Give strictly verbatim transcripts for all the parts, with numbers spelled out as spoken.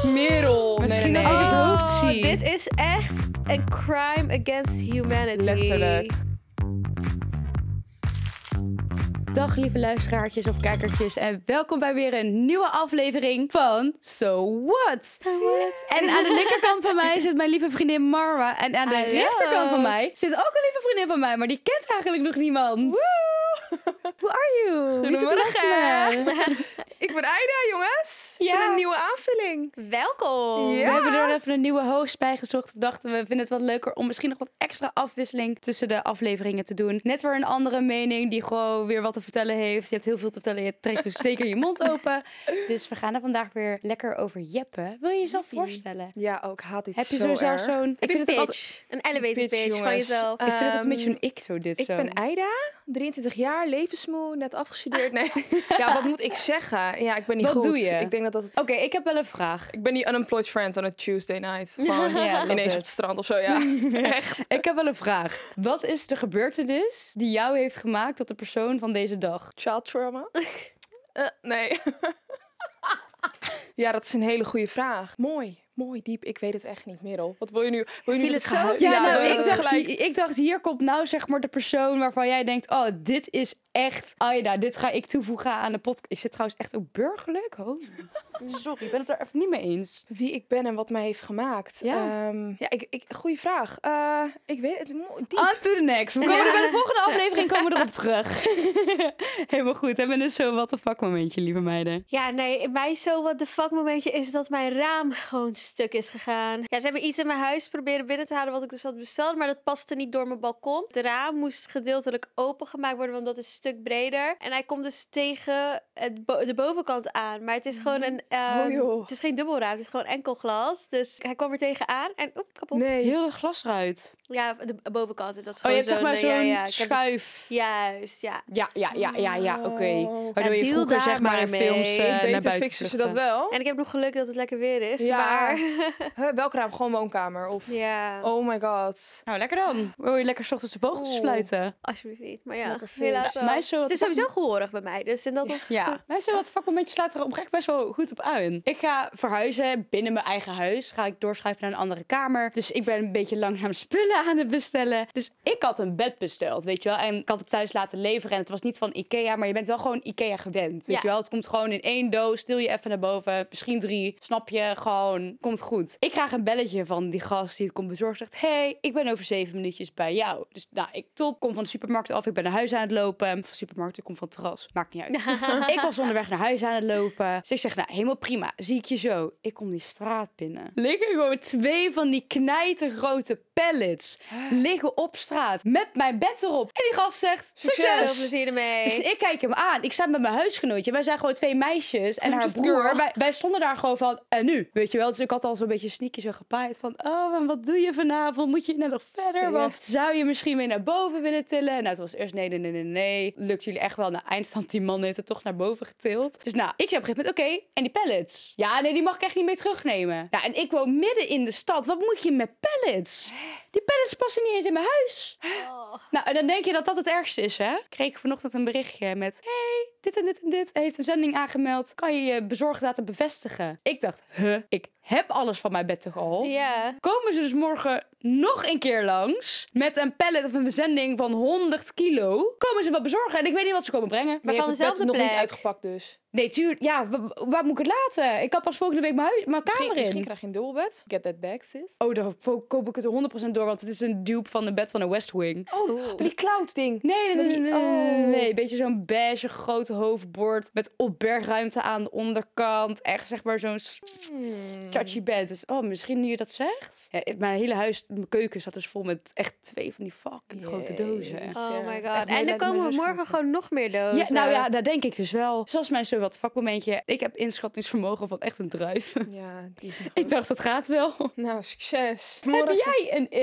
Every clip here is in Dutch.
Merel. Misschien nee, nee, dat nee. ik het hoofd Oh, zie. dit is echt een crime against humanity. Letterlijk. Dag lieve luisteraartjes of kijkertjes en welkom bij weer een nieuwe aflevering van So What? So what? En aan de linkerkant van mij zit mijn lieve vriendin Marwa en aan de Hallo. rechterkant van mij zit ook een lieve vriendin van mij, maar die kent eigenlijk nog niemand. Who are you? Wie zit er naast me? Ik ben Aida, jongens. Ja. Voor een nieuwe aanvulling. Welkom. Ja. We hebben er even een nieuwe host bij gezocht. We dachten, we vinden het wat leuker om misschien nog wat extra afwisseling tussen de afleveringen te doen. Net weer een andere mening die gewoon weer wat te vertellen heeft. Je hebt heel veel te vertellen, je trekt dus zeker je mond open. Dus we gaan er vandaag weer lekker over jeppen. Wil je jezelf voorstellen? Ja, ook haat dit Heb je zo zo zelf erg. zo'n... Heb je een het altijd- pitch? Een elevator Pitch, pitch, van jongens. jezelf. Ik vind het altijd een beetje Ehm, zo'n ik zo dit Ik zo. ben Aida, drieëntwintig jaar, levensmoe, net afgestudeerd. Nee. Ja, wat moet ik zeggen? Ja, ik ben niet Wat goed. doe je? Ik denk dat dat... Oké, ik heb wel een vraag. Ik ben die unemployed friend on a Tuesday night. Gewoon Ja, love ineens it. op het strand of zo, ja. Echt. Ik heb wel een vraag. Wat is de gebeurtenis die jou heeft gemaakt tot de persoon van deze dag? Child trauma? Eh, nee. Ja, dat is een hele goede vraag. Mooi, mooi, diep. Ik weet het echt niet, Merel. Wat wil je nu? Wil je nu dat ik ga Filosoof? huilen? Ja, Ja, nou, dat ik, is dacht, gelijk. ik dacht, hier komt nou zeg maar de persoon waarvan jij denkt... oh, dit is echt Aida, dit ga ik toevoegen aan de podcast. Ik zit trouwens echt ook burgerlijk. Oh. Sorry, ik ben het er even niet mee eens. Wie ik ben en wat mij heeft gemaakt. Ja. Ehm, ja, ik, ik, goeie vraag. Eh, ik weet het. mo- Diep. On to the next. We komen er bij de volgende aflevering komen we erop terug. Helemaal goed. Hebben we dus zo wat een fuck momentje, lieve meiden. Ja, nee, mijn zo what the fuck momentje is dat mijn raam gewoon stuk is gegaan. Ja, ze hebben iets in mijn huis proberen binnen te halen wat ik dus had besteld, maar dat paste niet door mijn balkon. Het raam moest gedeeltelijk opengemaakt worden, want dat is een stuk breder. En hij komt dus tegen het bo- de bovenkant aan, maar het is gewoon een... eh, Oh, joh. het is geen dubbelraam, het is gewoon enkel glas. Dus hij kwam er tegenaan en oep, kapot. Nee. Heel het glas eruit. Ja, de b- bovenkant. Dat is Oh, gewoon je hebt zeg zo'n, maar eh, zo'n ja, ja, ik heb dus- schuif. Juist, ja. Ja, ja, ja, ja, ja, oké. Oh. Waardoor Ja, je deal vroeger daar zeg maar maar in mee. films uh, naar Beter buiten fixen ze vluchtte. dat wel. En ik heb nog geluk dat het lekker weer is, Ja. maar... Huh, welk raam? Gewoon woonkamer? Of... ja, Oh my god. Nou, lekker dan. Wil je lekker 's ochtends de vogeltjes Oeh. fluiten? alsjeblieft niet. Maar ja, Lekker vis. helaas wel. Mij is zo wat Het is sowieso gehoorig bij mij, dus in dat opzicht... Ja, mij zo wat vakmomentjes laten er oprecht best wel goed op aan. Ik ga verhuizen binnen mijn eigen huis. Ga ik doorschuiven naar een andere kamer. Dus ik ben een beetje langzaam spullen aan het bestellen. Dus ik had een bed besteld, weet je wel. En ik had het thuis laten leveren. En het was niet van Ikea, maar je bent wel gewoon Ikea gewend. Weet Ja. je wel, het komt gewoon in één doos. Stil je even naar boven. Misschien drie. Snap je? Gewoon, komt goed. Ik krijg een belletje van die gast die het komt bezorgen. Zegt, hey, ik ben over zeven minuutjes bij jou. Dus nou, ik top. Kom van de supermarkt af. Ik ben naar huis aan het lopen. Van de supermarkt, ik kom van het terras. Maakt niet uit. Ik was onderweg naar huis aan het lopen. Dus ik zeg, nou, helemaal prima. Zie ik je zo. Ik kom die straat binnen. Liggen gewoon twee van die knijtergrote pallets. Liggen op straat. Met mijn bed erop. En die gast zegt, Succes. Veel succes! plezier ermee. Dus ik kijk hem aan. Ik sta met mijn huisgenootje. Wij zijn gewoon twee meisjes en haar Just broer. girl. Wij, wij stonden daar gewoon van, en nu? Weet je wel? Dus ik had al zo'n beetje sneaky zo gepaaid van, oh, en wat doe je vanavond? Moet je net nog verder? Ja. Want zou je misschien weer naar boven willen tillen? Nou, het was eerst nee, nee, nee, nee, nee. Lukt jullie echt wel? Na eindstand, die man heeft het toch naar boven getild. Dus nou, ik zei op een gegeven moment, oké, en die pallets? Ja, nee, die mag ik echt niet mee terugnemen. Ja, en ik woon midden in de stad. Wat moet je met pallets? Die pallets passen niet eens in mijn huis. Oh. Nou, en dan denk je dat dat het ergste is, hè? Kreeg ik vanochtend een berichtje met... Hey, dit en dit en dit. Hij heeft een zending aangemeld. Kan je je bezorgdata bevestigen? Ik dacht, huh? Ik heb alles van mijn bed toch al? Ja. Komen ze dus morgen nog een keer langs... met een pallet of een verzending van honderd kilo... komen ze wat bezorgen en ik weet niet wat ze komen brengen. Maar Je van hebt het bed dezelfde nog niet plek. uitgepakt dus. Nee, tuur, ja, wa- waar moet ik het laten? Ik kan pas volgende week mijn, huis, mijn Misschien, kamer in. misschien krijg je een dubbelbed. Get that back, sis. Oh, dan vo- koop ik het er honderd procent door... want het is een dupe van de bed van een West Wing. Oh, Oeh. die cloud ding. Nee, nee, nee, nee, nee, nee, nee, Oh. nee. Een beetje zo'n beige groot hoofdbord met opbergruimte aan de onderkant. Echt zeg maar zo'n s- Hmm. touchy bed. Dus oh, misschien nu je dat zegt. Ja, het- mijn hele huis, mijn keuken zat dus vol met echt twee van die fucking grote dozen. Jezus. Oh Ja. my Echt god. En medelijden er met komen mijn morgen huisgenoten. gewoon nog meer dozen. Ja, nou ja, dat denk ik dus wel. Zoals mijn zo wat vakmomentje. Ik heb inschattingsvermogen van echt een druif. Ja, die is Ik dacht, dat gaat wel. Nou, succes. Heb jij een, een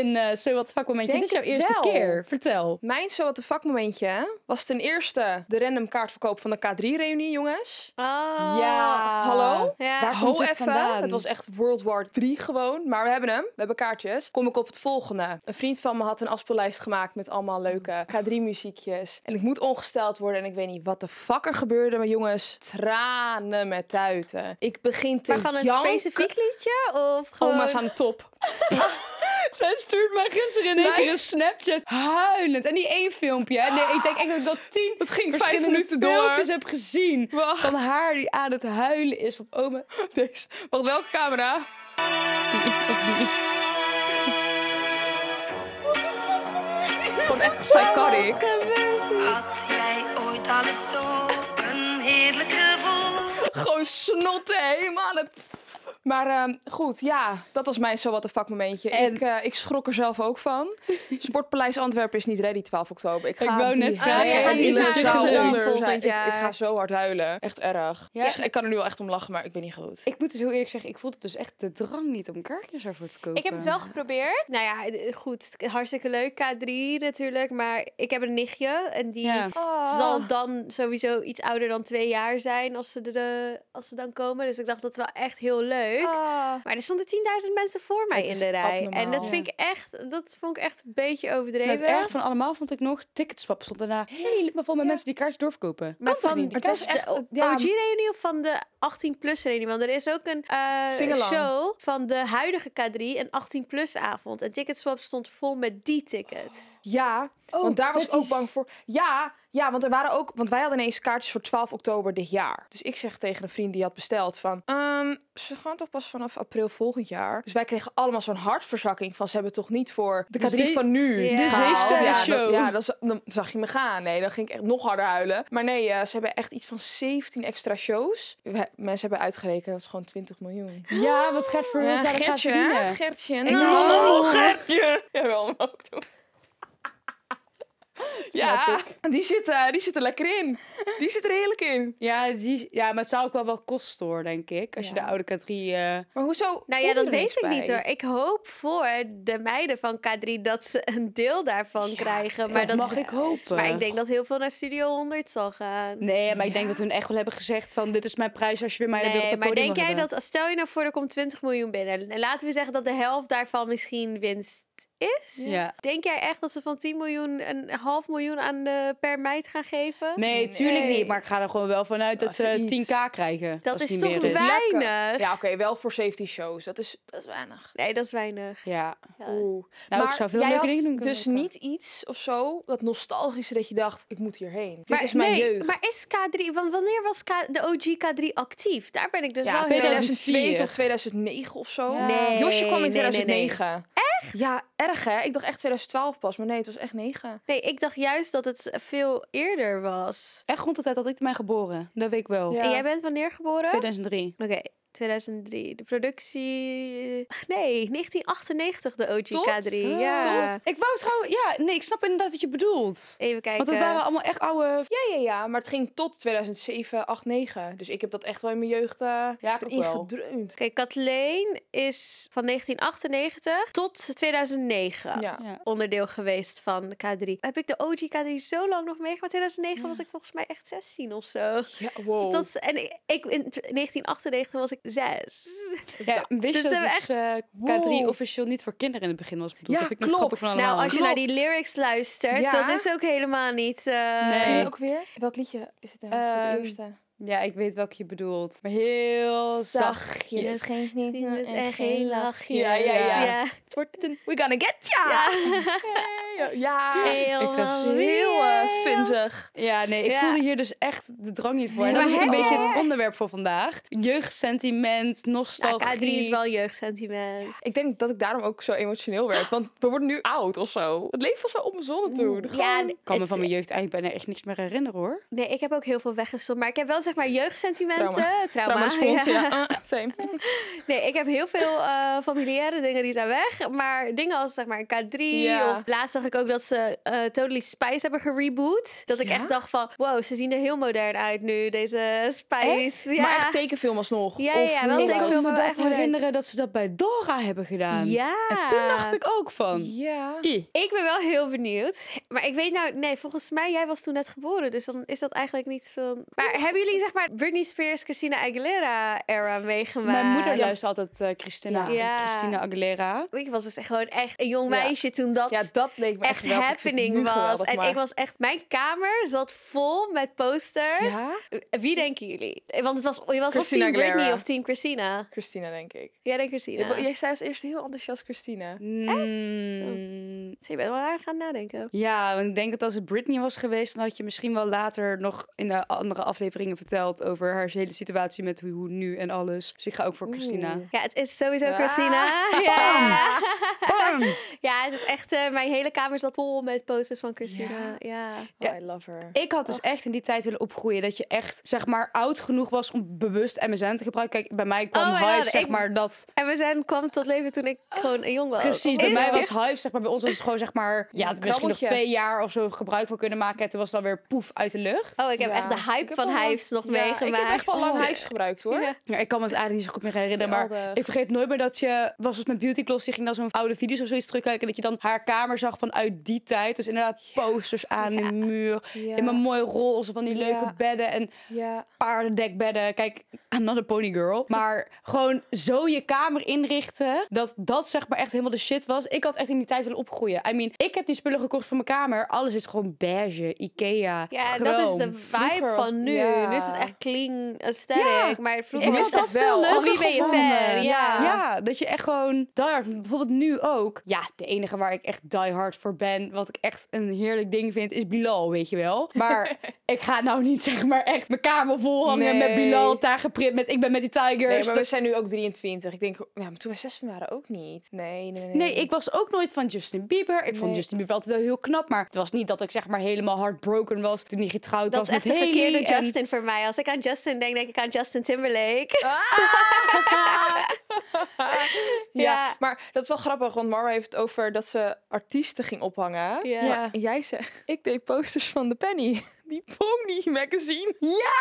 een uh, so what the fuck momentje. Denk Dit is jouw het eerste wel. keer. Vertel. Mijn so what the fuck momentje was ten eerste de random kaartverkoop van de K drie reunie, jongens. Oh. Ja. Hallo? Ja. Waar Ho komt dit even. vandaan? Het was echt World War drie gewoon. Maar we hebben hem. We hebben kaartjes. Kom ik op het volgende. Een vriend van me had een afspeellijst gemaakt met allemaal leuke K drie muziekjes. En ik moet ongesteld worden en ik weet niet wat de fuck er gebeurde. Maar jongens, tranen met tuiten. Ik begin te Maar van een janken. specifiek liedje? Of gewoon... Oma's aan de top. Zij stuurt mij gisteren in één keer een Snapchat huilend. En die één filmpje. hè. Nee, ik denk echt dat ik dat tien Het ging vijf verschillende minuten door. filmpjes heb gezien. Wacht. Van haar die aan het huilen is op oma. Deze. Wacht, welke camera? Gewoon echt psychotic. Had jij ooit al eens zo een heerlijk gevoel? Gewoon snotten helemaal aan het... Maar ehm, goed, ja, dat was mijn so what the fuck momentje. En- Ik, uh, ik schrok er zelf ook van. Sportpaleis Antwerpen is niet ready twaalf oktober. Ik, ga Ik wou die net hele vragen, jij gaat niet hele naar zaal Rotterdam onder volgend zijn. Ik, jaar. ik ga zo hard huilen. Echt erg. Ja. Ik, ik kan er nu al echt om lachen, maar ik ben niet goed. Ik moet dus heel eerlijk zeggen, ik voelde dus echt de drang niet om kaartjes ervoor te kopen. Ik heb het wel geprobeerd. Nou ja, eh, goed. Hartstikke leuk. K drie natuurlijk. Maar ik heb een nichtje. En die Ja. zal dan sowieso iets ouder dan twee jaar zijn als ze, de, als ze dan komen. Dus ik dacht, dat is wel echt heel leuk. Maar er stonden tienduizend mensen voor mij Het in is de rij. abnormaal. En dat vind ik echt, dat vond ik echt een beetje overdreven. Het erg van allemaal vond ik nog, Ticketswap stond daarna helemaal vol met mensen die kaartjes doorverkopen. Maar toch van niet? Het was de echt, O- ja. O G-reunie of van de achttien-plus reunie? Want er is ook een eh, Sing-along. show van de huidige K drie, een achttien-plus avond. En Ticketswap stond vol met die tickets. Ja, Oh, want daar was met ik ook die- bang voor. Ja, ja, want er waren ook... Want wij hadden ineens kaartjes voor twaalf oktober dit jaar. Dus ik zeg tegen een vriend die had besteld van... ehm, ze gaan toch pas vanaf april volgend jaar. Dus wij kregen allemaal zo'n hartverzakking van... Ze hebben toch niet voor de K drie zee- van nu Ja. de gehaald? Zeesterrenshow. Ja, dat- ja dat, dan zag je me gaan. Nee, dan ging ik echt nog harder huilen. Maar nee, eh, ze hebben echt iets van zeventien extra shows. We- mensen hebben uitgerekend, dat is gewoon twintig miljoen. Ja, wat Gert voor Ja, ons daar gaat Gertje, verdienen. hè? Gertje. Ik Nou, wil- Gertje. Ja, wel hem ook doen. Ja, Snap die zit, eh, die zit er lekker in. Die zit er heerlijk in. Ja, die, ja, maar het zou ook wel wel kosten hoor, denk ik. Als je Ja. de oude K drie... eh, Maar hoezo? Nou ja, voelt dat er weet niks ik bij? niet hoor. Ik hoop voor de meiden van K drie dat ze een deel daarvan krijgen. Maar dat dat mag ik hopen. Maar ik denk dat heel veel naar Studio honderd zal gaan. Nee, maar ik denk dat hun echt wel hebben gezegd van... dit is mijn prijs als je weer mij weer op Nee, het maar podium denk wil jij hebben. dat, stel je nou voor, er komt twintig miljoen binnen. En laten we zeggen dat de helft daarvan misschien winst is. Ja. Denk jij echt dat ze van tien miljoen een half miljoen aan de per meid gaan geven? Nee, tuurlijk Nee. niet. Maar ik ga er gewoon wel vanuit dat Als ze er iets- tien k krijgen. Dat als is het toch niet meer is. weinig? Ja, oké, wel voor zeventien shows. Dat is, dat is weinig. Nee, dat is weinig. Ja. Ja. Oeh. Nou, maar ik zou veel jij leuke had dingen doen dus kunnen niet iets of zo, dat nostalgische, dat je dacht, ik moet hierheen. Dit Maar, is mijn nee, jeugd. maar is K drie... Want wanneer was K, de O G K drie actief? Daar ben ik dus ja, wel heel tweeduizend twee vier. tot tweeduizend negen of zo. Ja. Nee, Josje kwam in nee, tweeduizend nee, nee. negen. Echt? Ja, erg hè? Ik dacht echt tweeduizend twaalf pas, maar nee, het was echt negen. Nee, ik dacht juist dat het veel eerder was. Echt rond de tijd dat ik ben geboren. Dat weet ik wel. Ja. En jij bent wanneer geboren? tweeduizend drie. Oké, tweeduizend drie. De productie... Nee, negentien achtennegentig de O G Tot? K drie. Oh, Ja. Ik wou trouwens... Ja, nee, ik snap inderdaad wat je bedoelt. Even kijken. Want het waren allemaal echt oude... Ja, ja, ja, maar het ging tot tweeduizend zeven, acht, negen. Dus ik heb dat echt wel in mijn jeugd uh, Ja, ik ook wel. ingedreund. Oké, Kathleen is van negentien achtennegentig tot tweeduizend negen. Ja. Ja. Onderdeel geweest van K drie. Heb ik de O G K drie zo lang nog meegemaakt? tweeduizend negen was ik volgens mij echt zestien of zo. Ja, wow. Tot, en ik, ik- in negentien achtennegentig was ik zes. Ja, wist je Dus dat we dus, eh, K drie Wow. officieel niet voor kinderen in het begin was bedoeld? Ja, dat vind ik nog klopt. grappig van Nou, allemaal. als je naar die Klopt. lyrics luistert, Ja. dat is ook helemaal niet... eh, Nee. Ging je ook weer? Welk liedje is het? Uh, het Ehm, eerste. Ja, ik weet welke je bedoelt. Maar heel zachtjes. Yes. Geen Sinus en geen lachjes. Ja, ja, ja. Ja. Het wordt een we gonna get ya! Ja, ja. Heel Ik was wel. heel uh, funzig. Ja, nee, ik Ja. voelde hier dus echt de drang niet voor. En Maar dat is ook een heb beetje jij- het onderwerp voor vandaag. Jeugdsentiment, Nou, nostalgie. K drie is wel jeugdsentiment. Ik denk dat ik daarom ook zo emotioneel werd. Want we worden nu oud of zo. Het leven was zo onbezonnen toen. Ja, Gewoon- Ik kan me het- van mijn jeugd eigenlijk bijna echt niks meer herinneren hoor. Nee, ik heb ook heel veel weggestopt. Maar ik heb wel zeg maar jeugdsentimenten. Trauma. Trauma. Trauma-respons, ja. ja. Uh, same. Nee, ik heb heel veel eh familiaire dingen die zijn weg. Maar dingen als zeg maar een K drie Ja. of laatst zag ik ik ook dat ze uh, Totally Spice hebben gereboot. Dat ik Ja? echt dacht van, wow, ze zien er heel modern uit nu, deze Spice. Ja. Maar echt tekenfilm alsnog? Ja, ja, ja, wel hoe- Ik kan tekenfilm, me maar wel dat echt modern. herinneren dat ze dat bij Dora hebben gedaan. Ja. En toen dacht ik ook van... Ja. "Ih." Ik ben wel heel benieuwd. Maar ik weet nou, nee, volgens mij, jij was toen net geboren. Dus dan is dat eigenlijk niet zo... Maar hebben jullie, zeg maar, Britney Spears, Christina Aguilera-era meegemaakt? Mijn moeder luistert altijd uh, Christina, Ja. Christina Aguilera. Ik was dus echt gewoon echt een jong Ja. meisje toen dat... Ja, dat leek me echt, echt geweldig. Ik vind het happening nu was. geweldig, En maar- ik was echt... Mijn kamer zat vol met posters. Ja? Wie denken jullie? Want het was, je was Christina of team Britney Aguilera. of team Christina. Christina, denk ik. Jij denkt Christina. Jij zei als eerst heel enthousiast Christina. Mm, Dus je bent wel aan gaan nadenken. Ja, want ik denk dat als het Britney was geweest... dan had je misschien wel later nog in de andere afleveringen verteld... over haar hele situatie met hoe nu en alles. Dus ik ga ook voor Christina. Oeh. Ja, het is sowieso Ah. Christina. Ja. Bam! Ja, het is echt... eh, mijn hele kamer zat vol met posters van Christina. Ja. Oh, I love her. Ik had dus echt in die tijd willen opgroeien... dat je echt, zeg maar, oud genoeg was om bewust M S N te gebruiken. Kijk, bij mij kwam Oh my Hive, God, zeg ik- maar, dat... En we zijn kwam tot leven toen ik gewoon een jong was. Precies, bij Ja. mij was Hive, zeg maar, bij ons was het gewoon, zeg maar... Ja, het misschien nog krabbeltje. twee jaar of zo gebruik van kunnen maken. En toen was het dan weer poef uit de lucht. Oh, ik heb Ja. echt de Ik hype heb van wel lang- Hives nog Ja, meegemaakt. Ik heb echt wel lang Oh. Hives gebruikt, hoor. Ja. Ja, ik kan me het eigenlijk niet zo goed meer herinneren. Maar Geweldig. ik vergeet nooit meer dat je... Was het met Beauty Gloss, die ging dan zo'n oude video's of zoiets terugkijken. En dat je dan haar kamer zag vanuit die tijd. Dus inderdaad posters aan Ja. de muur. Ja. In mijn mooie roze van die leuke Ja. bedden. En Ja. paardendekbedden. Kijk, I'm not a pony girl. Maar gewoon zo je kamer inrichten. Dat dat zeg maar echt helemaal de shit was. Ik had echt in die tijd willen opgroeien. I mean, ik heb die spullen gekocht voor mijn kamer. Alles is gewoon beige, Ikea, Ja, chroom. dat is de vibe Vroeger was- van nu. ja. Nu is het echt clean aesthetic. Ja. Maar vroeger Ik was mis dat dat veel wel. leuker. Van Wie ben je gevonden. fan? Ja. Ja, dat je echt gewoon die hard, bijvoorbeeld nu ook. Ja, de enige waar ik echt die hard voor ben, wat ik echt een heerlijk ding vind, is Bilal, weet je wel. Maar ik ga nou niet zeg maar echt mijn kamer vol hangen Nee. met Bilal daar geprint met ik ben met die tigers. Nee, maar we Dat- zijn nu ook drieëntwintig. Ik denk, ja, maar toen we zestien waren ook niet. Nee, nee, nee. Nee, ik was ook nooit van Justin Bieber. Ik vond Nee. Justin Bieber altijd wel heel knap, maar het was niet dat ik zeg maar helemaal heartbroken was toen hij getrouwd Dat was is echt met de Hailey. verkeerde en- Justin voor mij. Als ik aan Justin denk, denk ik aan Justin Timberlake. Ja, Ja. maar dat is wel grappig, want Mara heeft het over dat ze artiesten ging ophangen. Ja. Ja. En jij zegt, ik deed posters van de Penny. Die Pony magazine.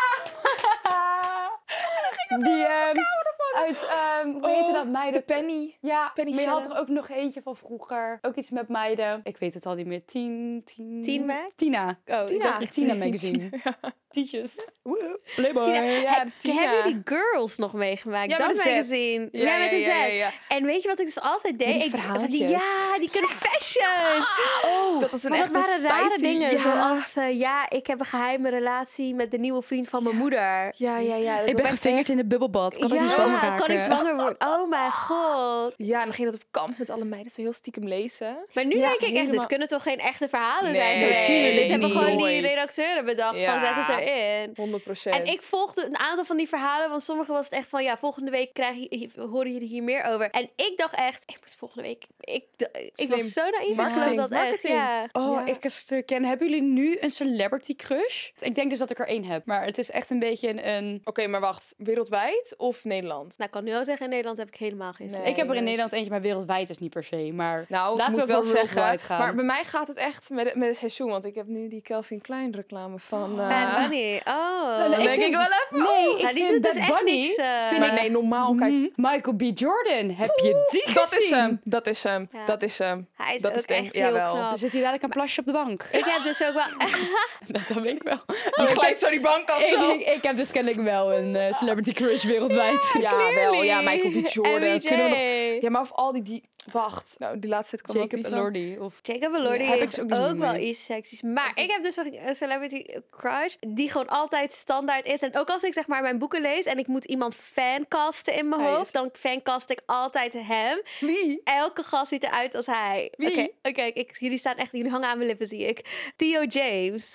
Die ehm, uit, ehm, hoe heette dat, meiden? De Penny. Ja, Penny maar je had Shellen. er ook nog eentje van vroeger. Ook iets met meiden. Ik weet het al niet meer. Tien, tien... Teen Mag? Tina. Oh, Tina. ik dacht echt Tina Tina. magazine. Tietjes. Playboy. Tina. Ja, He- Tina. Hebben jullie Girls nog meegemaakt? Ja, dat met een Z. magazine. Ja, Ja, met ja, een Z. ja, ja, ja. En weet je wat ik dus altijd deed? Met die Ik- verhaaltjes. die- ja, die confessions. Oh, dat is een Maar dat echte waren rare spicy- dingen. Ja. Zoals, eh, ja, ik heb een geheime relatie met de nieuwe vriend van mijn moeder. Ja, ja, ja. dat Ik was ben echt- gevingerd in de bubbelbad. Kan ik niet zwanger ja, raken? kan ik zwanger worden? Oh mijn god. Ja, en dan ging dat op kamp met alle meiden zo heel stiekem lezen. Maar nu Ja, denk ik echt, helemaal- dit kunnen toch geen echte verhalen Nee, zijn nee, geweest? tuurlijk Dit hebben niet. gewoon die Nooit. redacteuren bedacht Ja. van zet het erin. honderd procent. En ik volgde een aantal van die verhalen, want sommige was het echt van, ja, volgende week krijg je, horen jullie hier meer over. En ik dacht echt, ik moet volgende week, ik, ik Slim. was zo naïef. Ik Marketing, geloof dat echt, marketing. ja. Oh, Ja. ik een stuk. En hebben jullie nu een celebrity crush? Ik denk dus dat ik er één heb. Maar het is echt een beetje een... een... Oké, maar wacht. Wereldwijd of Nederland? Nou, ik kan nu al zeggen, in Nederland heb ik helemaal geen zin. Nee. ik heb er in dus- Nederland eentje, maar wereldwijd is niet per se. Maar Nou, ik laten moet we wel voor zeggen. worldwide gaan. Maar bij mij gaat het echt met, het- met het seizoen. Want ik heb nu die Calvin Klein reclame van... eh, Bad Bunny, oh. Dan Dan denk vind- ik wel even... Nee, oh. ik Ja, die vind doet dus Bad echt Bunny, niks, eh. vind Maar ik- nee, normaal. Kijk, Mm, Michael B. Jordan, heb je die gezien? dat is hem. Dat is hem. Ja. Dat is hem. Hij is dat ook is denk- echt heel jawel. knap. Dan zit hij dadelijk een plasje op de bank. Ik heb dus ook wel... dat, dat weet ik wel. Die glijdt zo die bank af Ik, zo. ik, ik heb dus kennelijk wel een eh, celebrity crush wereldwijd. Ja, wel. Ja, Michael B. Jordan. M J. Kunnen we nog... Ja, maar of al die... die... Wacht. Nou, die laatste tijd kwam ook Jacob die van- Elordi. Of... Jacob Elordi Ja, heb ik is ook ook, niet zo wel mee. iets seksies. Maar ik heb dus een een celebrity crush die gewoon altijd standaard is. En ook als ik zeg maar mijn boeken lees en ik moet iemand fancasten in mijn Hij is- hoofd, dan fancast ik altijd hem. Wie? Elke gast ziet eruit als hij. Wie? Oké, oké, ik- jullie staan echt, jullie hangen aan mijn lippen, zie ik. Theo James.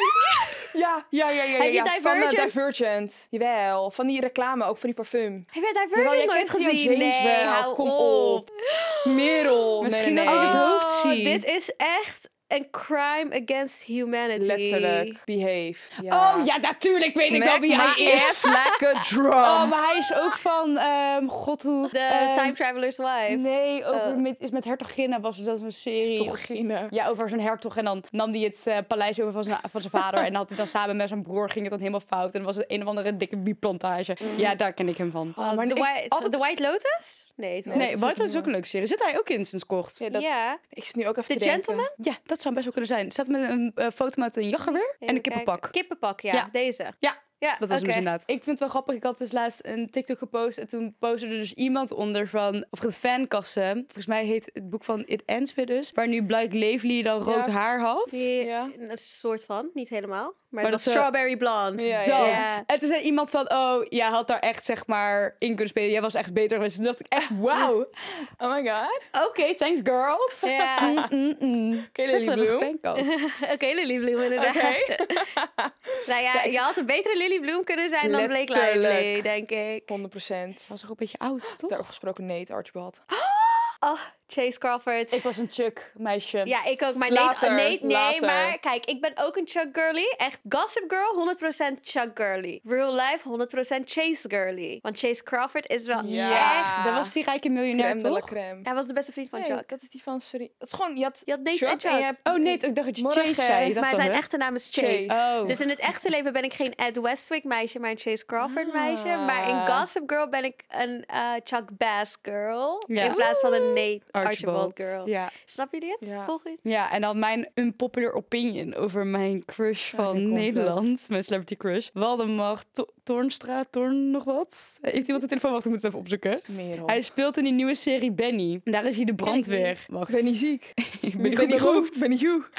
Ja, ja, ja, ja. Heb je ja. Van eh, Divergent? Divergent. Jawel. Van die reclame, ook van die parfum. Heb jij Jawel, Divergent jij nooit kent Theo gezien? James Nee, wel. hou Kom op. op. Merel. Misschien nee, nee, als nee. ik het Oh, hoofd zie. dit is echt een crime against humanity. Letterlijk. Behave. Ja. Oh ja, natuurlijk weet ik Smack wel wie hij my is. ass like a drum. Oh, maar hij is ook van, ehm, god hoe... De ehm, Time Traveler's Wife. Nee, over, Oh. met, is met hertoginne was dat een serie. Tochine. Ja, over zo'n hertog. En dan nam hij het eh, paleis over van zijn, van zijn vader. En dan had hij dan samen met zijn broer, ging het dan helemaal fout. En dan was het een of andere dikke wieplantage. Ja, daar ken ik hem van. Oh, maar the, ik- White, altijd- the White Lotus? Nee, het Nee, Nee, dat is White ook Lotus is ook niet een leuke serie. Zit hij ook in sinds kort? Ja, dat, Ja. Ik zit nu ook even The te denken. Gentleman? Ja, dat zou best wel kunnen zijn. Het staat met een uh, foto met een jachtgeweer en een Even kippenpak. kijken. Kippenpak, ja. Ja. Deze. Ja, Ja, dat was hem oké. dus inderdaad. Ik vind het wel grappig. Ik had dus laatst een TikTok gepost. En toen postte er dus iemand onder van... Of het fankassen. Volgens mij heet het boek van It Ends With Us. Waar nu Blake Lively dan rood Ja. haar had. Die, Ja. Een soort van, niet helemaal. Maar, Maar dat dat was ze- Strawberry Blonde. Ja, Dat. ja, ja. En toen zei iemand van... Oh, jij had daar echt zeg maar in kunnen spelen. Jij was echt beter geweest. Toen dacht ik echt... Wauw. Oh my god. Oké, thanks girls. Ja. Mm, mm, mm. Oké, Dat is wel Lily een Bloom. fankast. Oké, Lily Bloom inderdaad. Oké. Nou ja, je had een betere Lily Bloom kunnen zijn dan Blake Letterlijk. Lively, denk ik. honderd procent. Was ook een beetje oud, toch? Daarover gesproken, nee, het Archibald. Oh, Chase Crawford. Ik was een Chuck meisje. Ja, ik ook. Maar Later, nee, nee, nee later. maar kijk, ik ben ook een Chuck girly. Echt Gossip Girl, honderd procent Chuck girly. Real life, honderd procent Chase girly. Want Chase Crawford is wel Ja. echt... Dat was die rijke miljonair, Crème de la toch? crème. Hij was de beste vriend van Nee, Chuck. dat is die van, sorry. Het is gewoon, je had, Je had Nate Chuck en Chuck. en je hebt- Oh nee, ik dacht dat je Morgen, Chase zei. Ik dacht Maar dan, zijn hè? echte naam is Chase. Chase. Oh. Dus in het echte leven ben ik geen Ed Westwick meisje, maar een Chase Crawford Ah. meisje. Maar in Gossip Girl ben ik een eh, Chuck Bass girl. Ja. In plaats van een Nate Archibald, Archibald girl. Ja. Snap jullie het? Ja. Volg je het? Ja, en dan mijn unpopular opinion over mijn crush Ja, van nu komt Nederland. Mijn celebrity crush. Waldemar To- Toornstra, Toorn nog wat? Heeft iemand de telefoon? Wacht, ik moet het even opzoeken. Merel. Hij speelt in die nieuwe serie Benny. En daar is hij de brandweer. Wacht. Ik ben niet ziek. Ik Ik ben niet goed. Ik ben niet goed.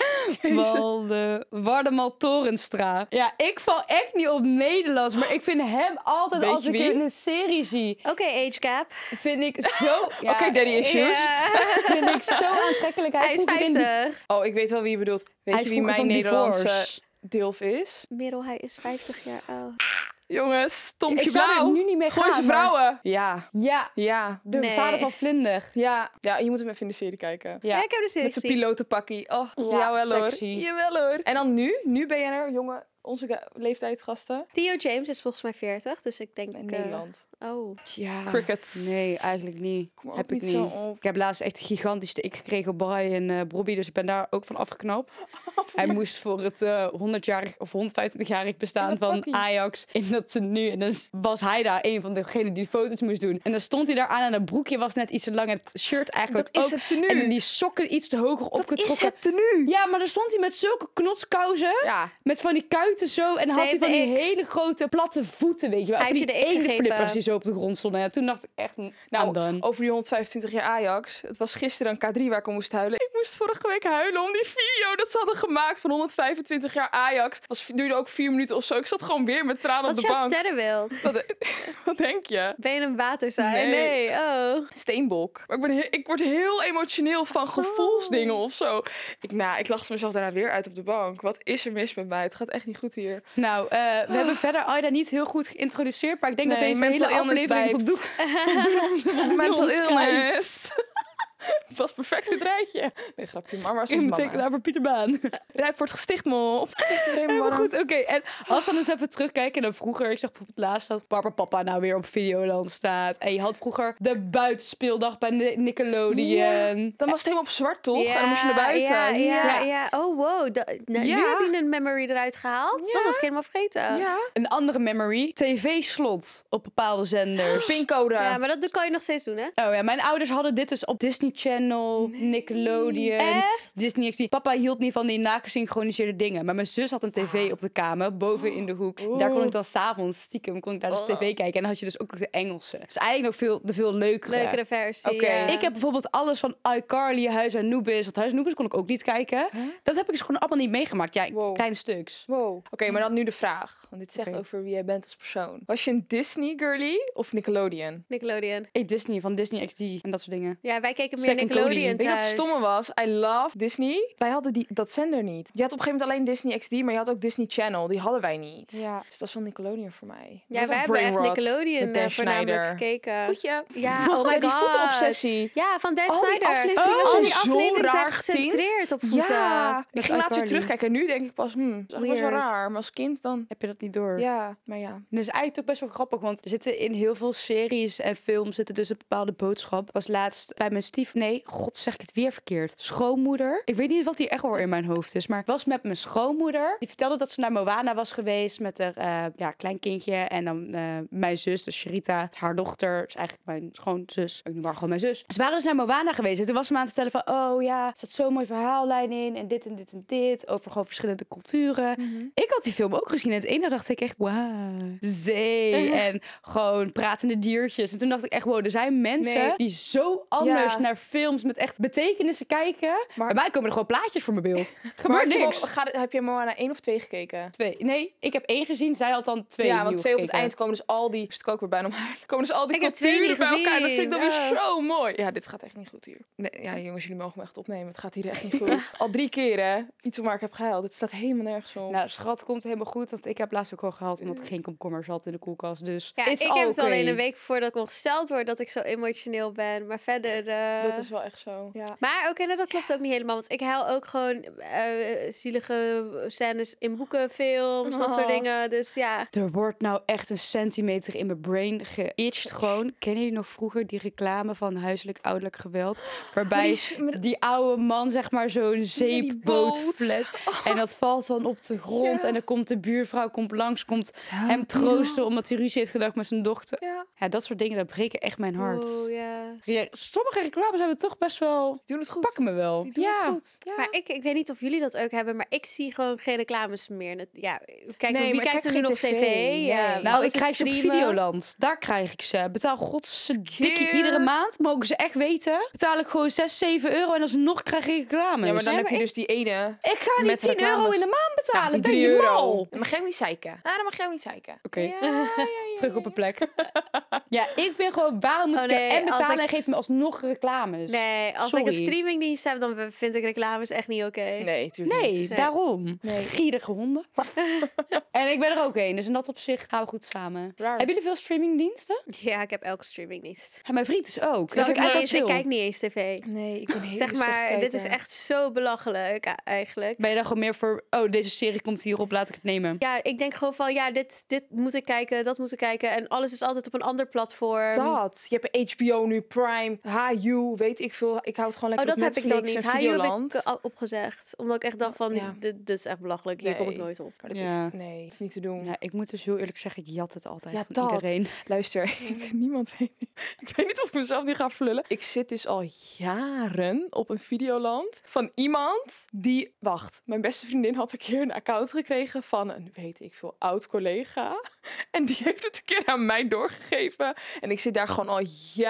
Walde, Wardemar Torenstra. Ja, ik val echt niet op Nederlands, maar ik vind hem altijd, Weet als je ik wie? hem in een serie zie, Oké, age gap. vind ik zo... Ja, Oké, daddy issues. Ja. vind ik zo aantrekkelijk. Hij is vroeger in die- vijftig. Oh, ik weet wel wie je bedoelt. Weet Hij je is wie vroeger mijn van Nederlandse Divorce. Dilf is? Merel, hij is vijftig jaar oud. Jongens, Stompje Ik zou er Blauw. nu niet mee gaan. Gooise maar- vrouwen. Ja. Ja, Ja. de Nee. vader van Vlinder. Ja. Ja, je moet hem even in de serie kijken. Ja. Ja, ik heb de serie Met zijn gezien. pilotenpakkie. Oh, Ja, jawel hoor. sexy. Jawel hoor. En dan nu? Nu ben je er, jongen, onze ga- leeftijdsgasten. Theo James is volgens mij veertig, dus ik denk... In eh, Nederland. oh. Ja. Crickets. Nee, eigenlijk niet. Kom ook heb ik niet niet. zo op. Ik heb laatst echt een gigantisch ik gekregen op Brian uh, Bobby, dus ik ben daar ook van afgeknapt. Hij moest voor het uh, honderdjarig of honderdvijfentwintigjarig bestaan Ja, van pakkie. Ajax in dat tenue. En dan was hij daar een van degenen die foto's moest doen. En dan stond hij daar aan en het broekje was net iets te lang en het shirt eigenlijk Dat is ook. het tenue. En dan die sokken iets te hoger Dat is opgetrokken. het tenue. Ja, maar dan stond hij met zulke knotskousen. Ja. Met van die kuiten zo. En dan Ze had hij heeft van die de ik. hele grote platte voeten, weet je wel. Hij Van heeft die je de ik gegeven. flippers die zo op de grond stonden. Ja, toen dacht ik echt, nou, Nou, dan. over die honderdvijfentwintig jaar Ajax. Het was gisteren een K drie waar ik om moest huilen. Ik moest vorige week huilen om die video dat ze hadden gemaakt van honderdvijfentwintig jaar Ajax. Was, duurde ook vier minuten of zo. Ik zat gewoon weer met tranen Wat op is de jouw bank. sterrenbeeld? Wat, wat denk je? Ben je een waterzaaier? Nee. Nee. Oh. Steenbok. Maar ik, ben he- ik word heel emotioneel van gevoelsdingen of zo. Ik, nou, ik lachte mezelf daarna weer uit op de bank. Wat is er mis met mij? Het gaat echt niet goed hier. Nou, eh, we hebben verder Aida niet heel goed geïntroduceerd, maar ik denk Nee, dat deze mental hele illness aflevering vibes. voldoet. Mental omschrijven. illness. Het was perfect het rijtje. Nee, grapje. Maar waar is Ik onze betekent mama? voor Pieter Baan. Rijp wordt gesticht, mop. Helemaal goed, oké. En als we dan eens even terugkijken naar vroeger. Ik zag bijvoorbeeld laatst dat Barbara Papa nou weer op Videoland staat. En je had vroeger de buitenspeeldag bij Ni- Nickelodeon. Ja. Dan was het helemaal op zwart, toch? en dan moest je naar buiten. Ja, ja, Ja. ja. Oh, wow. Da- nou, Ja. Nu heb je een memory eruit gehaald. Ja. Dat was ik helemaal vergeten. Ja. Een andere memory. T V-slot op bepaalde zenders. Pincode. Ja, maar dat kan je nog steeds doen, hè? Oh ja, mijn ouders hadden dit dus op Disney Channel, Nickelodeon, Echt? Disney X D. Papa hield niet van die nagesynchroniseerde dingen. Maar mijn zus had een tv op de kamer, boven in de hoek. Daar kon ik dan s'avonds stiekem kon ik naar de Oh. tv kijken. En dan had je dus ook nog de Engelse. Dus eigenlijk nog veel, de veel leukere. Leukere versie. Oké. ja. Ik heb bijvoorbeeld alles van iCarly, Huis Anubis. Want Huis Anubis kon ik ook niet kijken. Dat heb ik dus gewoon allemaal niet meegemaakt. Ja, Wow. kleine stuks. Wow. Oké, maar dan nu de vraag. Want dit zegt Oké. over wie jij bent als persoon. Was je een Disney girly of Nickelodeon? Nickelodeon. Ik Disney, van Disney X D en dat soort dingen. Ja, wij keken meer Second Nickelodeon Weet je wat het thuis. stomme was? I love Disney. Wij hadden die, dat zender niet. Je had op een gegeven moment alleen Disney X D, maar je had ook Disney Channel. Die hadden wij niet. Ja. Dus dat is wel Nickelodeon voor mij. Ja, Dat was wij een hebben echt brain rot Nickelodeon met Dan uh, voornamelijk Schneider. gekeken. Voetje. Ja, oh my die god. voetenobsessie. Ja, van Dan Al die Schneider. afleveringen Al zijn die zo afleveringen zijn raar getint. gecentreerd op voeten. Ja, ik Met ging laatst weer iCarly. terugkijken en nu denk ik pas, hmm, dat is echt wel Weird. raar. Maar als kind dan, Heb je dat niet door? ja, maar ja. En dat is eigenlijk ook best wel grappig, want er zitten in heel veel series en films zitten dus een bepaalde boodschap. Ik was laatst bij mijn stief... Nee, god, zeg ik het weer verkeerd. Schoonmoeder. Ik weet niet wat die echt wel in mijn hoofd is, maar ik was met mijn schoonmoeder. Die vertelde dat ze naar Moana was geweest met haar uh, ja, kleinkindje. En dan uh, mijn zus, dus Sherita, haar dochter, is eigenlijk mijn schoonzus. Ik noem haar gewoon mijn zus. Ze waren dus naar Moana geweest. En toen was ze me aan het vertellen van, oh ja, er staat zo'n mooi verhaallijn in. En dit en dit en dit. Over gewoon verschillende culturen. Mhm. Ik had die film ook gezien. En het ene dacht ik echt, wauw, zee. En gewoon pratende diertjes. En toen dacht ik echt, wow, er zijn mensen Nee. die zo anders Ja. naar films met echt betekenissen kijken. Maar- Bij mij komen er gewoon plaatjes voor mijn beeld. Maar Gebeurt heb je niks. Mo- ga- heb je Moana één of twee gekeken? Twee. Nee, ik heb één gezien. Zij had dan twee Ja, want nieuwe twee op het gekeken. eind komen dus al die... Moest ik ook weer bijna omhaar. Komen dus al die Ik heb twee culturen niet bij elkaar. Dat vind ik dan weer gezien. zo mooi. Ja, dit gaat echt niet goed hier. Nee, ja, jongens, jullie mogen me echt opnemen. Het gaat hier echt niet goed. Al drie keer, hè. Iets waar ik heb gehuild. Het staat helemaal nergens op. Nou, schat, komt helemaal goed. Want ik heb laatst ook al gehaald omdat er geen komkommers had in de koelkast. Dus Ja, it's ik all heb het okay. alleen een week voordat ik nog gesteld word dat ik zo emotioneel ben. Maar verder... uh, Dat is wel echt zo. Ja. Maar oké, nou, dat klopt ook niet helemaal. Want ik huil ook gewoon uh, zielige scènes in boeken, films, dat soort Oh. dingen. Dus ja. Er wordt nou echt een centimeter in mijn brain geïtcht gewoon. Kennen jullie nog vroeger die reclame van huiselijk ouderlijk geweld? Waarbij die is- met- die oude man zeg maar zo'n zeepbootfles. En dat valt dan op de grond. Ja. En dan komt de buurvrouw komt langs, komt hem troosten omdat hij ruzie heeft gedacht met zijn dochter. Ja. Ja, dat soort dingen, dat breken echt mijn hart. Oh, ja. Ja, sommige reclames hebben toch best wel... Die doen het goed. Pakken me wel. Die doen ja. het goed. Ja. Maar ik, ik weet niet of jullie dat ook hebben, maar ik zie gewoon geen reclames meer. Net- Ja, kijk, Nee, wie maar ik kijkt er kijk nu geen nog tv? tv. Ja, Nee. Nou, alles ik is krijg ze op streamen. Videoland. Daar krijg ik ze. Betaal godsdikkie Skeer. iedere maand. Mogen ze echt weten. Betaal ik gewoon zes, zeven euro en alsnog krijg ik reclames. Ja, maar dan Ja, heb maar je ik- dus die ene... Ik ga niet met tien euro reclames. in de maand betalen. die Ben drie je euro. mal? Dan mag jij ook niet zeiken. Nou, dan mag jij ook niet zeiken. Oké, Ja, ja, ja, ja, terug op een plek. Ja, ik vind gewoon, waarom moet Oh, ik nee, er en als betalen ik en s- geef me alsnog reclames? Nee, als Sorry. ik een streamingdienst heb, dan vind ik reclames echt niet oké. Nee, tuurlijk Nee, niet. daarom. Nee. Gierige honden. En ik ben er ook een, dus in dat opzicht gaan we goed samen. Raar. Hebben jullie veel streamingdiensten? Ja, ik heb elke streamingdienst. Ja, mijn vriend is ook. Terwijl ik, Dat niet vind eens, ik ik wel kijk chill. niet eens tv. Nee, ik ben heel Zeg maar, dit is echt zo belachelijk a- eigenlijk. Ben je dan gewoon meer voor, oh, deze serie komt hierop, laat ik het nemen. Ja, ik denk gewoon van, ja, dit, dit moet ik kijken, dat moet ik kijken. En alles is altijd op een ander platform. Dat. Je hebt H B O nu, Prime, H U, weet ik veel. Ik hou het gewoon Oh, lekker dat op heb ik dan Netflix niet. en H U heb Videoland. ik al opgezegd. Omdat ik echt dacht van, Ja. dit, dit is echt belachelijk. Hier Nee. kom ik nooit op. Maar dat Ja. is, nee, dat is niet te doen. Ja, ik moet dus heel eerlijk zeggen, ik jat het altijd Ja, van dat. iedereen. Luister, ik, niemand weet, ik weet niet of ik mezelf nu ga verlullen. Ik zit dus al jaren op een Videoland van iemand die... Wacht, mijn beste vriendin had een keer een account gekregen van een, weet ik veel, oud collega. En die heeft het een keer aan mij doorgegeven. En ik zit daar gewoon al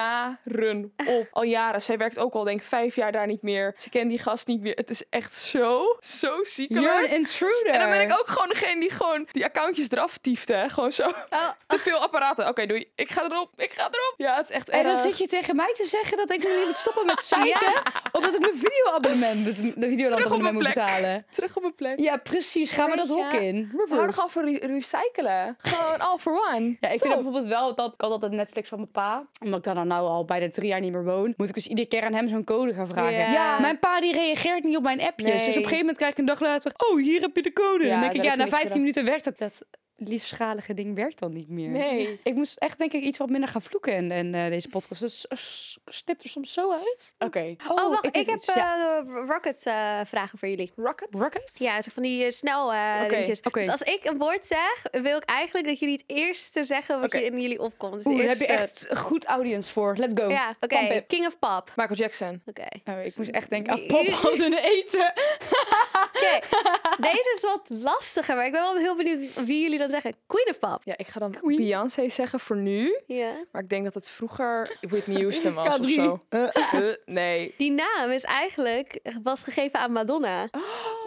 jaren op. Al jaren. Zij werkt ook al, denk ik, vijf jaar daar niet meer. Ze kent die gast niet meer. Het is echt zo, zo ziekelijk. You're an intruder. En dan ben ik ook gewoon degene die gewoon die accountjes eraf tieft, hè. Gewoon zo. Oh, Te veel apparaten. Oké, doei. Ik ga erop. Ik ga erop. Ja, het is echt En dan erg. zit je tegen mij te zeggen dat ik nu moet stoppen met zeiken. Omdat ik mijn videoabonnement, de videoabonnement moet plek. betalen. Terug op mijn plek. Ja, precies. Gaan we dat Weet je, hok in. We houden gewoon van re- recyclen. Gewoon all for one. Ja, ik vind Top. dat bijvoorbeeld wel, dat ik had altijd Netflix van mijn pa. Omdat ik daar dan nou al bijna drie jaar niet meer woon. Moet ik dus iedere keer aan hem zo'n code gaan vragen. Ja. Ja. Mijn pa die reageert niet op mijn appjes. Nee. Dus op een gegeven moment krijg ik een dag later, oh, hier heb je de code. Ja, en dan denk ik, daar ja, heb je na niks vijftien voor minuten werkt dat. Dat liefschalige ding werkt dan niet meer. Nee. Ik moest echt denk ik iets wat minder gaan vloeken in, in uh, deze podcast. Dus uh, stipt er soms zo uit. Oké. oh, wacht. Ik, weet heb iets. Ja. eh, Rocket eh, vragen voor jullie. Rocket? Rocket? Ja, zo van die eh, snel eh Oké, dingetjes. oké. Dus als ik een woord zeg, wil ik eigenlijk dat jullie het eerste zeggen wat Oké. je in jullie opkomt. Dus de Oeh, daar heb je eerste echt goed audience voor. Let's go. soort. Ja, oké. Pump it. King of Pop. Michael Jackson. Oké. Oh, ik moest echt denken aan Die- pop als in eten. Oké. Deze is wat lastiger, maar ik ben wel heel benieuwd wie jullie dan zeggen. Queen of Pop. Ja, ik ga dan Queen. Beyoncé zeggen voor nu. Ja. Maar ik denk dat het vroeger Whitney Houston was K of drie. zo. Uh, nee. Die naam is eigenlijk was gegeven aan Madonna.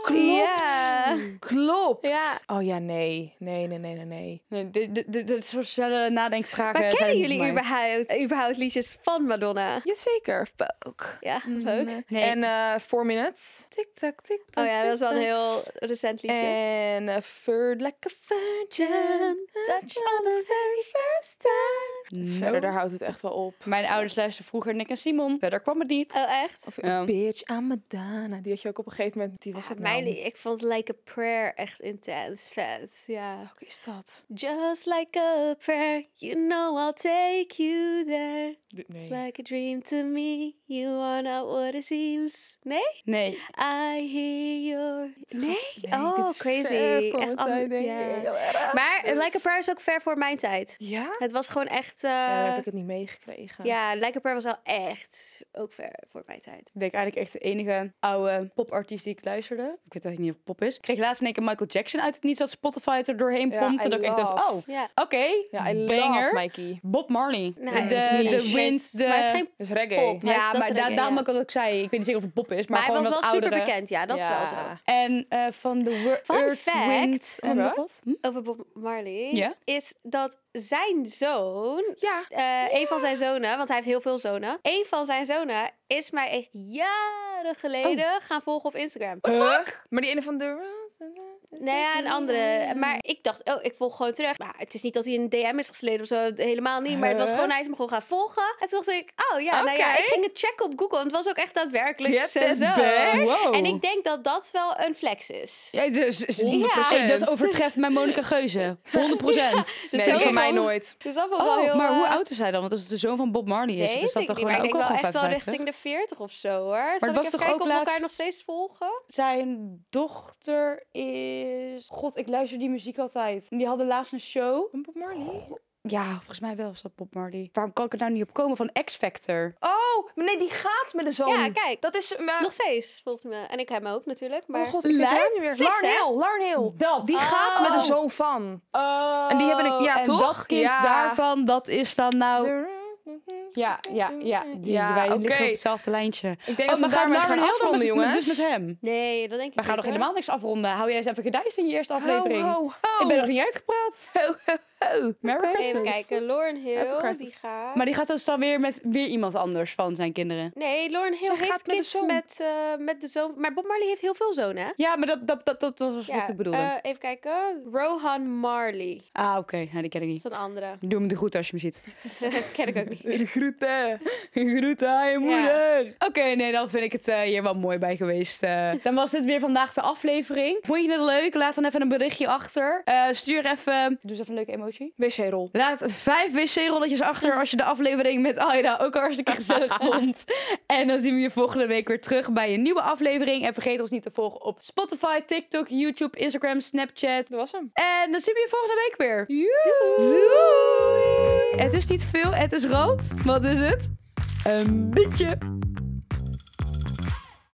klopt. Ja. Klopt. Ja. Oh ja, nee. Nee, nee, nee, nee, nee. Nee, dit, dit, dit, dit soort uh, nadenkvragen Maar zijn kennen niet jullie voor mij. überhaupt, überhaupt liedjes van Madonna? Jazeker. Vogue. Ja, Mm, ook. nee. Nee. En eh Four Minutes. Tik-tak, tik-tak. Oh ja, dat is wel een tik-tak. heel recent liedje. En uh, Furred Like a Virgin. Touch on the very first time. No. Verder, daar houdt het echt wel op. Mijn ouders luisterden vroeger Nick en Simon. Verder kwam het niet. Oh, echt? Of Ja. Bitch, I'm Madonna. Die had je ook op een gegeven moment. Die was het nou. Mijn, ik vond Like a Prayer echt intens vet. Ja. Welke is dat? Just like a prayer, you know I'll take you there. It's Nee. like a dream to me, you are not what it seems. Nee? Nee. I hear your... Nee? Nee, oh, dit is crazy. ver voor Echt mijn tijd, an- denk ja. ik. Heel erg. Maar Like a Prayer is ook ver voor mijn tijd. Ja? Het was gewoon echt... eh, Ja, dan ja, heb ik het niet meegekregen. Like a Prayer was wel echt ook ver voor mijn tijd. Ik denk eigenlijk echt de enige oude popartiest die ik luisterde. Ik weet eigenlijk niet of het pop is. Ik kreeg laatst in één keer Michael Jackson uit het niets dat Spotify het er doorheen Ja, pompte. I dat ik echt dacht, love. oh, Ja. oké, Ja, I banger. love Mikey. Bob Marley. Nee, de is niet de niche. Wind, de... Maar het is geen Dat is reggae. pop. Maar Ja, dat is maar da- reggae, daarom ja. ook dat ik zei, ik weet niet zeker of het pop is, maar, Maar hij gewoon was wat wel super oudere. bekend, ja, dat is wel zo. En eh, van de Wor- Fun Earth, fact. Wind en Oké. nog wat? Hm? Over Bob Marley, Ja? is dat zijn zoon, Ja. eh, een van zijn zonen, want hij heeft heel veel zonen, een van zijn zonen is mij echt jaren geleden gaan volgen op Instagram. What the fuck? Maar die ene van de... Nee, ja, een andere. Maar ik dacht, oh, ik volg gewoon terug. Maar het is niet dat hij een D M is gesleden of zo, helemaal niet. Maar het was Huh? gewoon, hij is me gewoon gaan volgen. En toen dacht ik, oh ja, nou ja, Oké. ik ging het checken op Google. En het was ook echt daadwerkelijk Get zijn that zoon. back. Wow. En ik denk dat dat wel een flex is. Ja, dus, dus- honderd procent. Hey, dat overtreft mijn Monica Geuze. honderd procent. Dus Nee, zo die van mij van- nooit. Dus dat vond ik wel Oh, heel... maar hoe eh, oud is hij dan? Want als het de zoon van Bob Marley is, Weet dus dat ik toch niet, gewoon maar ik ook denk al wel gewoon echt wel vijfenvijftig? richting de veertig of zo, hoor. Zal het ik was even toch kijken ook of we elkaar laatst- nog steeds volgen? Zijn dochter is... God, ik luister die muziek altijd. En die hadden laatst een show. Bob Marley? Ja, volgens mij wel is dat Bob Marley. Waarom kan ik er nou niet op komen? Van X Factor. Oh, maar nee, die gaat met de zoon. Ja, kijk. Dat is... Maar... Nog steeds, volgens mij. En ik hem ook natuurlijk, maar... Oh god, ik weet Lijp het niet meer. flex, Lauren hè? Hill, Lauren Hill. Dat. Die gaat met de zoon van. Oh. En die hebben een- ja, en toch? dat kind Ja. daarvan, dat is dan nou... De- Ja, ja, ja. Die, Ja, wij oké. liggen op hetzelfde lijntje. Ik denk Oh, dat we maar gaat daarmee Lauren gaan heel dan afronden, met, jongens. dus met hem? Nee, dat denk ik We gaan niet, nog hoor. helemaal niks afronden. Hou jij eens even gedijst in je eerste aflevering. Ho, ho, ho. Ik ben nog niet uitgepraat. Ho, ho, ho. Merry Oké. Christmas. Even kijken, Lauren Happy Hill, Christmas. die gaat... Maar die gaat dus dan weer met weer iemand anders van zijn kinderen. Nee, Lauren Hill Zij heeft gaat met de kids zoon. met, eh, met de zoon. Maar Bob Marley heeft heel veel zonen, hè? Ja, maar dat, dat, dat, dat was wat ik bedoelde. eh, even kijken. Rohan Marley. ah, oké. Nou, die ken ik niet. Dat is een andere. Doe hem de groeten als je me ziet. Ken ik ook niet. De groeten. Groeten aan je Ja. moeder. Oké, nee, dan vind ik het eh, hier wel mooi bij geweest. Eh, dan was dit weer vandaag de aflevering. Vond je het leuk? Laat dan even een berichtje achter. Eh, stuur even... Doe eens even een leuke emoji. Wc-rol. Laat vijf wc-rolletjes achter als je de aflevering met Aida ook hartstikke gezellig vond. En dan zien we je volgende week weer terug bij een nieuwe aflevering. En vergeet ons niet te volgen op Spotify, TikTok, YouTube, Instagram, Snapchat. Dat was hem. En dan zien we je volgende week weer. Joehoe. Doei! Het is niet veel, het is rood. Wat is het? Een beetje.